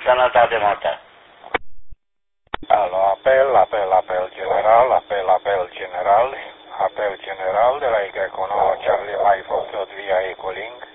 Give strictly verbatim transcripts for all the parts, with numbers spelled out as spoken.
Sănătate multă. Alo, apel, apel, apel general, apel, apel general, apel general de la Y nouă Charlie Mike Foxtrot via Ecoling.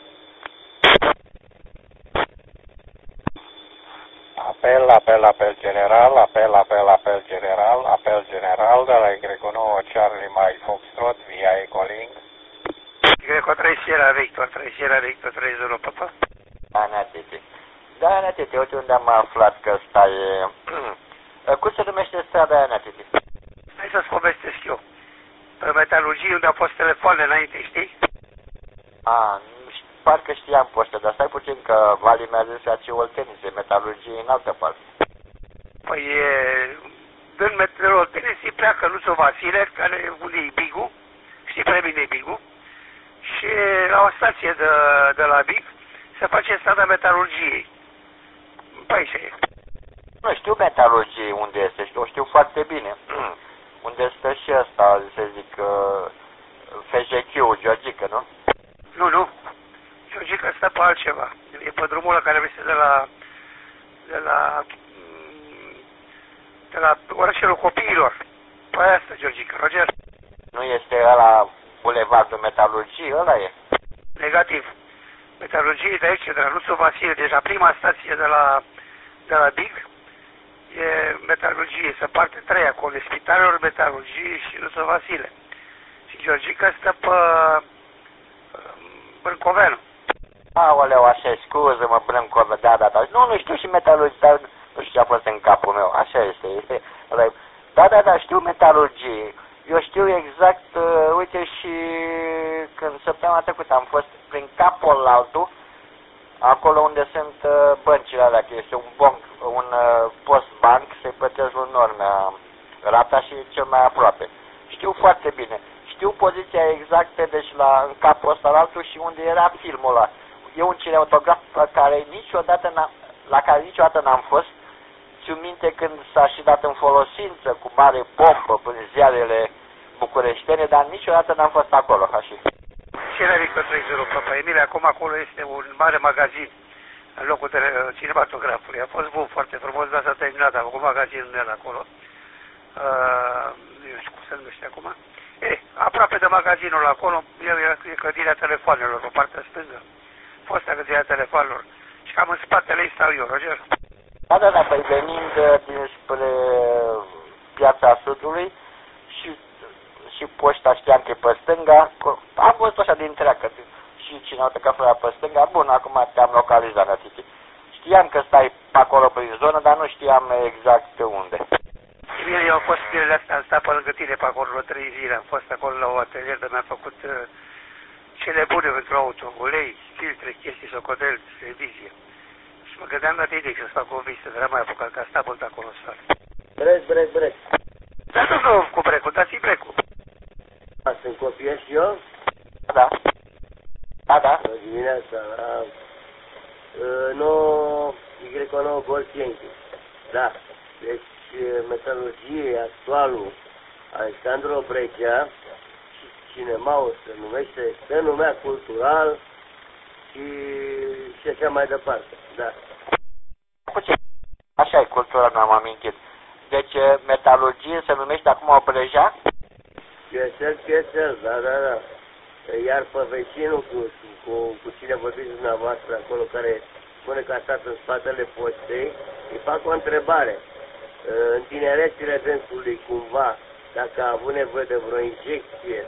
Apel, apel, apel general, apel, apel, apel general, apel general de la Y nouă Charlie Mike Foxtrot via Ecoling. Y trei Sierra Victor, trei Sierra Victor, trei zero, papa. Da, Neatiti. Da, Neatiti, uite unde am aflat că stai... Cum se numește strada aia, Neatiti? Hai să-ți povestesc eu. Pe metalurgie, unde au fost telefoane înainte, știi? A, parcă știam poște, dar stai puțin că Vali mi-a zis aici Oltenițe, metalurgie în altă parte. Păi, e, din metrul Oltenițe pleacă Luțu Vasile, care unde e Bigu, știi prea bine Bigu, și la o stație de, de la Big se face strada metalurgiei. Păi ce e? Nu știu metalurgie unde este, știu, o știu foarte bine. Unde stă și ăsta, să zic, uh, F J Q, Georgica, nu? Nu, nu. Georgica stă pe altceva. E pe drumul ăla care este de la... de la... de la orașelul copiilor. Pe aia stă Georgica, Roger. Nu este ăla bulevardul metalurgiei, ăla e? Negativ. Metalurgie de aici, de la Luțu Vasile, deja prima stație de la, de la Big, e metalurgie, se parte trei acolo, spitalul, metalurgie și Luțu Vasile. Și Georgica stă pe Brâncoveanu. Aoleu, așa e, scuză-mă, Brâncoveanu, da, da, da. Nu, nu știu și metalurgie, dar nu știu ce a fost în capul meu, așa este, este, da, da, da, știu metalurgie. Eu știu exact, uh, uite, și când săptămâna trecută am fost prin capul altul, acolo unde sunt uh, băncile alea, că este un banc, un uh, post banc, se plătește un normă rata și cel mai aproape. Știu foarte bine. Știu poziția exactă, deci la în capul ăsta altul și unde era filmul ăla. E un cinematograf care niciodată n-am, la care niciodată n-am fost. Țin minte când s-a și dat în folosință cu mare pompă în ziarele bucureștene, dar niciodată n-am fost acolo, așa. Sierra Victor trei zero, papa Emilia, acum acolo este un mare magazin în locul de cinematografului. A fost bun, foarte frumos, dar s-a terminat, a făcut magazinul el acolo. Uh, nu știu cum se numește acum. E, aproape de magazinul acolo, e clădirea telefonelor, pe partea stângă. Fosta clădirea telefonelor. Și cam în spatele ei stau eu, Roger. Da, da, da, păi venind dinspre Piața Sudului și, și poșta știam că e pe stânga, am văzut așa din treacă și cinematograful pe stânga, bun, acum te-am localizat, Nătiti. Știam că stai acolo prin zonă, dar nu știam exact unde. Bine, eu am fost zilele astea, am stat pe lângă tine pe acolo vreo trei zile, am fost acolo la o atelier de mi-a făcut uh, cele bune pentru auto, ulei, filtre, chestii, socodel, televizie. Și mă gândeam la tine să fac o vizită, dar am mai apucat, că a stat mult acolo să fac. Brec, brec, brec. Dar nu, nu cu brecul, dați-i brecul. Da, sunt copiii și eu? Da. Da, da. Bună dimineața, la uh, nouă Y nouă Golf Yankee. Da, deci metalurgie, actualul Alexandru Obregea și cinemaul se numește, se numea Cultural și, și așa mai departe, da. Așa e Cultural, n-am amintit. Deci metalurgie se numește acum Obregea? Piesel, piesel, da, da, da. Iar pe vecinul cu, cu, cu cine vorbiți dumneavoastră acolo, care spune că a stat în spatele postei, îi fac o întrebare. În tinerețile dânsului, cumva, dacă a avut nevoie de vreo injecție,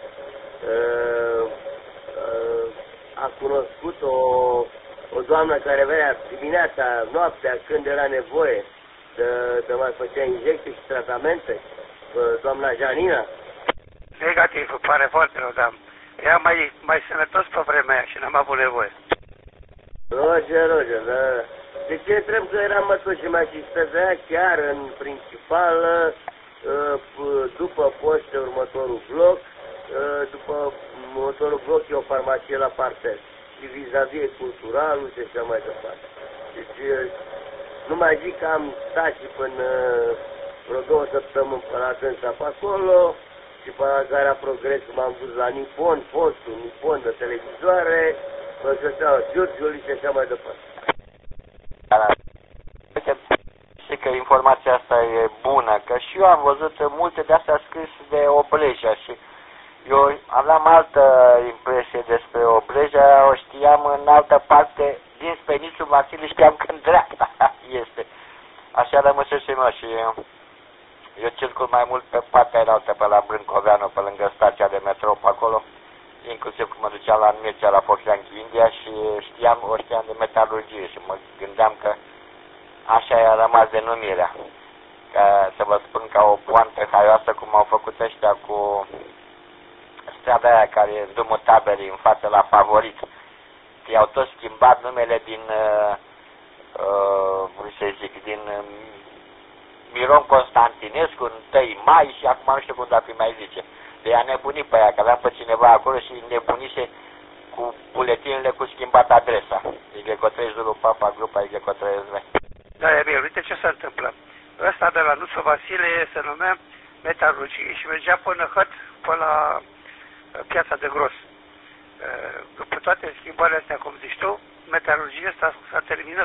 a cunoscut o, o doamnă care venea dimineața, noaptea, când era nevoie, de, de mai făcea injecții și tratamente, doamna Janina? Negativ, îmi pare foarte rău, dar era mai, mai sănătos pe vremea aia și n-am avut nevoie. Roger, Roger, da. De ce trebuie că eram mătuși mai și stădea chiar în principal după poște următorul bloc, după următorul bloc e o farmacie la parter și vis-a-vis -vis Culturalul și așa mai departe. Deci nu mai zic că am stat și până vreo două săptămâni până la dânsa pe acolo și până la Gara Progres m-am dus la Nippon, postul Nippon de televizoare, Giurgiului și așa mai departe. informația asta e bună, că și eu am văzut multe de astea scris de Obleja și eu aveam altă impresie despre Obleja, o știam în altă parte, dinspre Niciu Vasile știam că în dreapta este. Așa rămăsese mă și eu, eu circul mai mult pe partea înaltă, pe la Brâncoveanu, pe lângă stația de metrou pe acolo, inclusiv când mă duceam la Mircea, la Foxlank India și știam, o știam de metalurgie și mă gândeam că așa a rămas denumirea. Ca să vă spun ca o poantă haioasă cum au făcut ăștia cu strada aia care e în drumul Taberii în față la Favorit. Că i-au tot schimbat numele din, uh, uh, cum să zic, din uh, Miron Constantinescu în întâi mai și acum nu știu cum dacă îi mai zice. De a nebunit pe aia, că aveam pe cineva acolo și nebunise cu buletinele cu schimbat adresa. Y trei Zulu Papa, grupa Y trei S V. Da, Emil, uite ce se întâmplă. Ăsta de la Nuțu Vasile se numea Metalurgie și mergea până Hăt, până la Piața de Gros. După toate schimbările astea, cum zici tu, metalurgia asta s-a terminat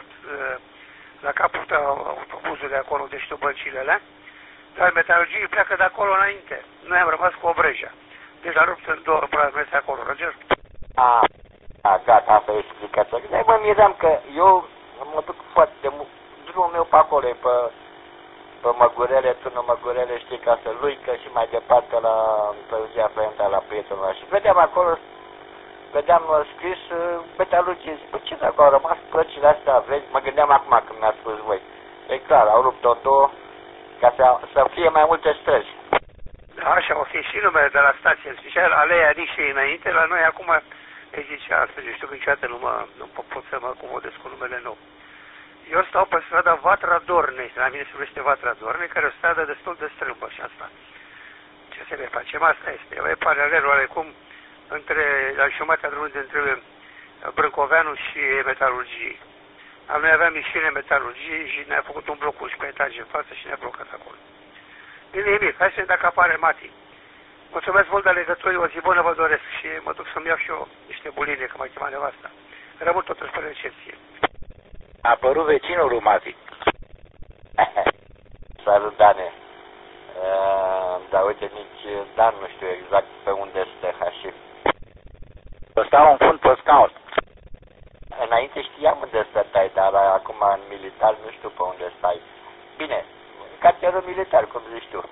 la capul autobuzului acolo, deci tu băncile alea, dar metalurgie pleacă de acolo înainte. Noi am rămas cu Obreja. Deci l-a rupt în două până mers acolo, Răgel. A, a, gata, asta e explicația. Dar mă miram că eu mă duc foarte mult, drumul meu pe acolo, pe, pe Măgurele, turnul Măgurele, știi, ca să Luică și mai departe la Pălgia Frenta, la prietenul ăla. Și vedeam acolo, vedeam scris metalurgie. Zic, bă, ce dacă au rămas plăcile astea vechi? Mă gândeam acum când mi-a spus voi. E clar, au rupt-o două ca să, să fie mai multe străzi. Da, așa o fi și numele de la stație, în special Aleea Nișei înainte, la noi acum îi zice altfel, eu știu că niciodată nu, mă, nu pot să mă acomodez cu numele nou. Eu stau pe strada Vatra Dornei, la mine se numește Vatra Dornei, care e o stradă destul de strâmbă și asta. Ce să le facem? Asta este. E paralelul oarecum între, la jumătatea drumului dintre Brâncoveanu și Metalurgie. Noi aveam ieșire Metalurgie și ne-a făcut un bloc pe etaje în față și ne-a blocat acolo. Bine, Emil, hai să vedem dacă apare Mati. Mulțumesc mult de legături, o zi bună vă doresc și mă duc să-mi iau și eu niște buline, că m-a chemat nevasta. Rămân totuși pe recepție. A apărut vecinul lui Mati. Salut, Dane. Uh, dar uite, nici Dan nu știu exact pe unde stă Hașif. Să stau în fund pe scaun. Înainte știam unde stăteai, dar acum în militar nu știu pe unde stai. Bine, în cartierul militar, cum zici tu.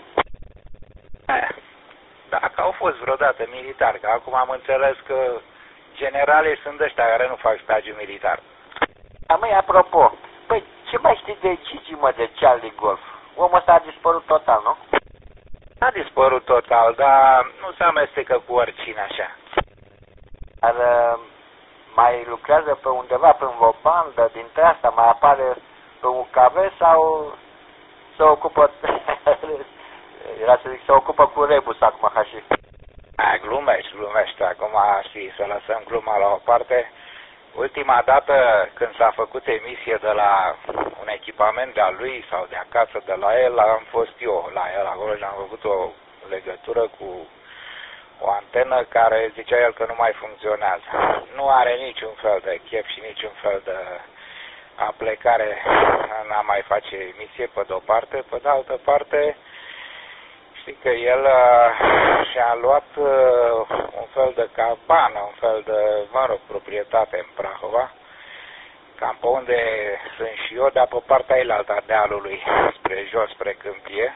Dacă au fost vreodată militari, că acum am înțeles că generalii sunt ăștia care nu fac stagiu militar. Dar măi, apropo, păi ce mai știi de Gigi, mă, de Charlie Golf? Omul ăsta a dispărut total, nu? A dispărut total, dar nu se amestecă cu oricine așa. Dar uh, mai lucrează pe undeva, pe o bandă, dintre asta, mai apare pe un cave sau se ocupă, era să zic, se ocupă cu rebus acum, Hașif? A, glumești, glumești, acum știi, să lăsăm gluma la o parte. Ultima dată când s-a făcut emisie de la un echipament de-a lui sau de acasă de la el, am fost eu la el acolo și am făcut o legătură cu o antenă care zicea el că nu mai funcționează. Nu are niciun fel de chef și niciun fel de aplecare în a mai face emisie pe de-o parte, pe de altă parte știi că el uh, și-a luat uh, un fel de cabană, un fel de, mă rog, proprietate în Prahova, cam pe unde sunt și eu, dar pe partea ailaltă a dealului, spre jos, spre Câmpie.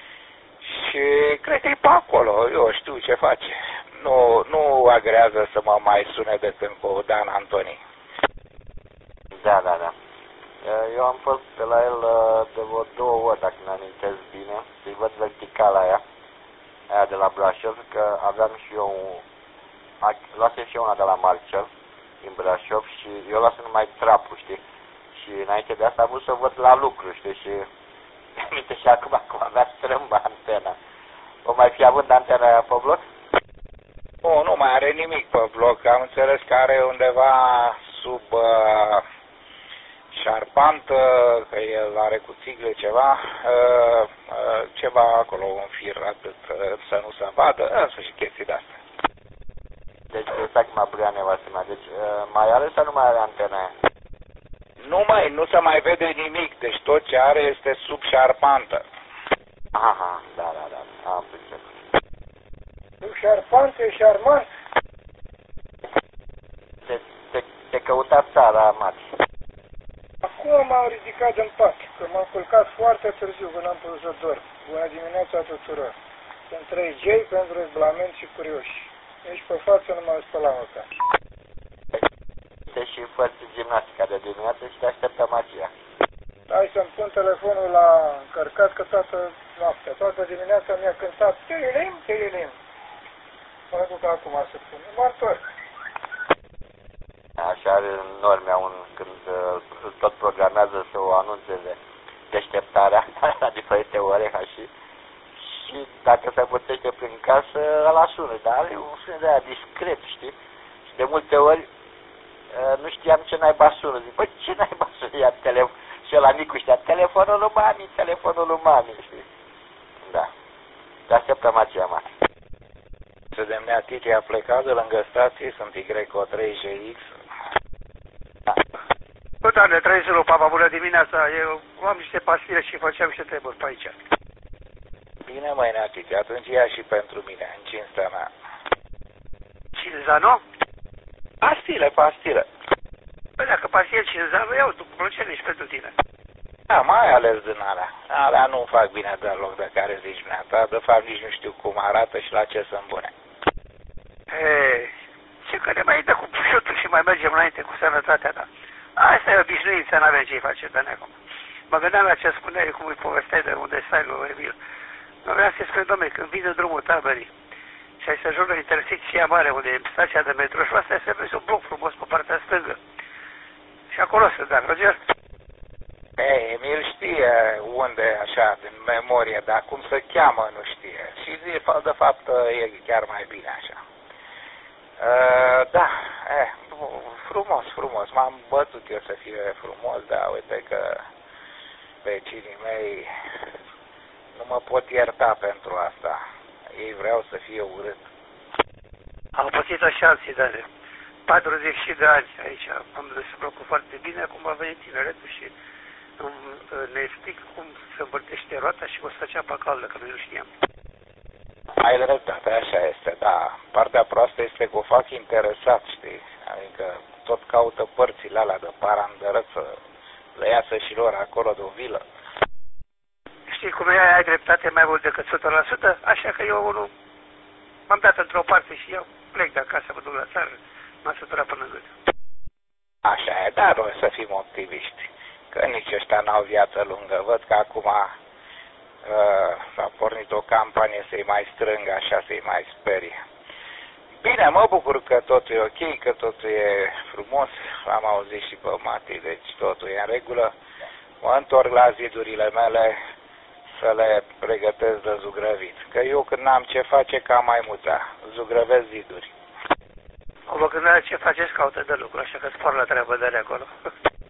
Și cred că e pe acolo, eu știu ce face. Nu, nu agrează să mă mai sune de când cu Dan Antoni. Da, da, da. Eu am fost pe la el de vreo două ori, dacă mi amintesc bine, să-i văd verticala aia, aia de la Brașov, că aveam și eu, luasem și eu una de la Marcel, din Brașov, și eu luasem numai trapul, știi? Și înainte de asta am vrut să văd la lucru, știi? Și aminte și acum, acum avea strâmbă antena. O mai fi având antena aia pe bloc? Nu, nu mai are nimic pe bloc, am înțeles că are undeva sub... Uh... șarpant, că el are cu țigle ceva, ceva acolo, un fir atât să nu se vadă, în sfârșit chestii de-astea. Deci, exact cum a băgat nevastă mea, deci mai are sau nu mai are antena aia? Nu mai, nu se mai vede nimic, deci tot ce are este sub șarpantă. Aha, da, da, da, am înțeles. Sub șarpantă, e șarmant. Te, te, te căuta țara, Mati. Acum m-am ridicat din pat, că m-am culcat foarte târziu, când am putut să dorm. Bună dimineața tuturor. Sunt trei gei pentru regulament și curioși. Nici pe față nu m-am spălat măcar. Te și faci gimnastica de dimineață și te așteptă magia. Hai să-mi pun telefonul la încărcat, că toată noaptea, toată dimineața mi-a cântat tirilim, tirilim. Mă duc acum să pun. Mă întorc. Așa are în normea un, când uh, tot programează să o anunțe de deșteptarea la diferite ore, ca și, și dacă se putește prin casă, ăla sună, dar are un sunet de aia discret, știi? Și de multe ori uh, nu știam ce naiba sună. Zic, băi, ce naiba sună? Ia telefon. Și ăla micu știa, telefonul lui mami, telefonul lui mami, știi? Da. Te așteptăm aceea, mare. Să demnea Titi a plecat de lângă stație, sunt Y O trei G X. Da. Bă, doamne, trăiesc lui Papa, bună dimineața. Eu am niște pastile și făceam niște treburi pe aici. Bine, măi, Neatiti, atunci ia și pentru mine, în cinstea mea. Cinza, nu? Pastile, pastile. Păi dacă pastile cinza, nu iau, după plăcere și pentru tine. Da, mai ales din alea. Alea nu fac bine deloc de care zici dumneata, de fapt nici nu știu cum arată și la ce sunt bune. Ei, ce că ne mai dă cu pușotul și mai mergem înainte cu sănătatea ta. Asta e obișnuința, n-avem ce-i face, Dane, acum. Mă gândeam la ce spuneai, cum îi povesteai de unde stai lui Emil. Mă vreau să-i spune, dom'le, când vii de drumul tabării și ai să ajungi la intersecția mare, unde e stația de metro, și asta să vezi un bloc frumos pe partea stângă. Și acolo să dea, Roger? Ei, Emil știe unde, așa, din memorie, dar cum se cheamă nu știe. Și de, de fapt e chiar mai bine așa. Uh, da, eh, frumos, frumos. M-am bătut eu să fie frumos, dar uite că vecinii mei nu mă pot ierta pentru asta. Ei vreau să fie urât. Au pățit așa alții, dar patruzeci și de ani aici. Am desfăcut foarte bine, acum a venit tineretul și ne explic cum se învârtește roata și o să făcea pe caldă, că noi nu știam. Ai dreptate, așa este, da. Partea proastă este că o fac interesat, știi? Adică tot caută părțile alea de parandărăt să le iasă și lor acolo de o vilă. Știi cum e, ai dreptate mai mult decât o sută la sută, așa că eu unul m-am dat într-o parte și eu plec de acasă, mă duc la țară, m-am săturat până în gât. Așa e, dar noi să fim optimiști, că nici ăștia n-au viață lungă. Văd că acum uh, s-a pornit o campanie să-i mai strângă, așa, să-i mai sperie. Bine, mă bucur că totul e ok, că totul e frumos, am auzit și pe Mati, deci totul e în regulă. Mă întorc la zidurile mele să le pregătesc de zugrăvit, că eu când n-am ce face ca maimuța, zugrăvesc ziduri. Acum când ai ce faceți, caută de lucru, așa că spor la treabă de acolo.